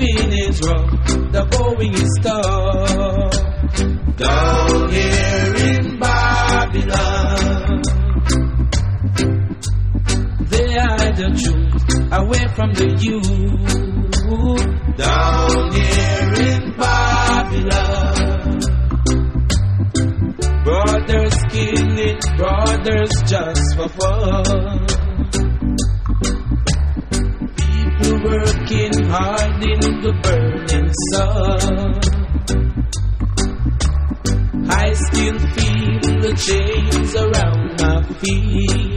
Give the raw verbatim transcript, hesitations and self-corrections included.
living is rough, the going is tough. Down here in Babylon, they hide the truth away from the youth. Down here in Babylon, brothers killing brothers just for fun. People working hard in the burning sun. I still feel the chains around my feet.